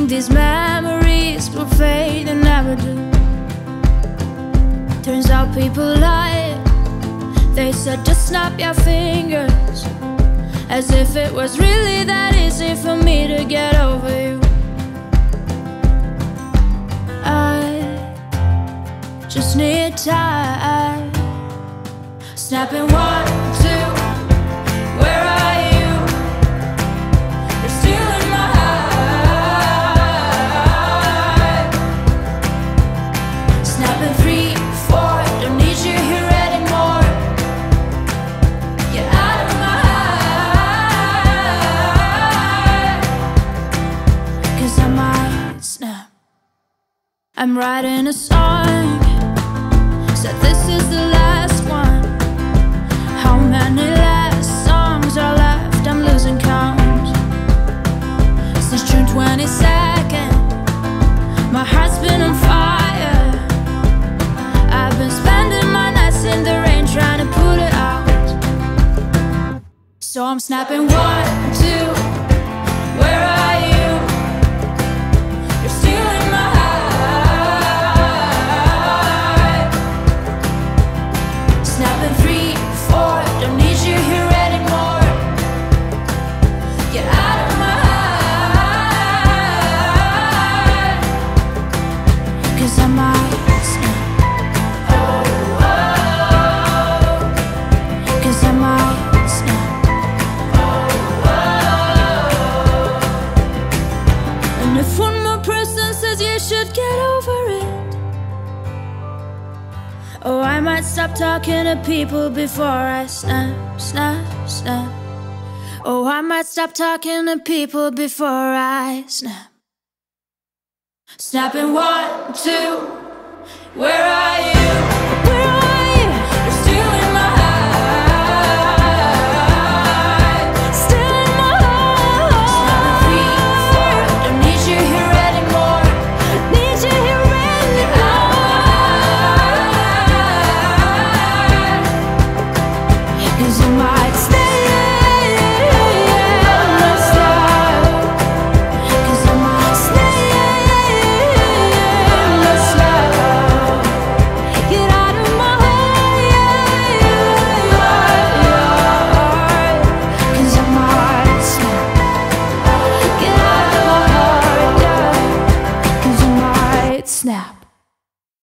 think these memories will fade and never do. Turns out people lie. They said just snap your fingers, as if it was really that easy for me to get over you. I just need time. Snapping 1, 2, where are you? You're still in my heart. Snapping 3, 4, don't need you here anymore. Get out of my heart, 'cause I might snap. I'm writing a song, said this is the last one. How many last songs are left? I'm losing count. Since June 22nd, my heart's been on fire. I've been spending my nights in the rain trying to put it out. So I'm snapping 1, 2, where are you? You're still in my heart. Snapping 3, 4, don't need you here anymore. Get out of my heart, 'cause I might snap. Oh, oh, 'cause I might snap. Oh, oh. And if one more person says you should get over it, oh, I might stop talking to people before I snap, snap, snap. Oh, I might stop talking to people before I snap. Snapping 1, 2, where are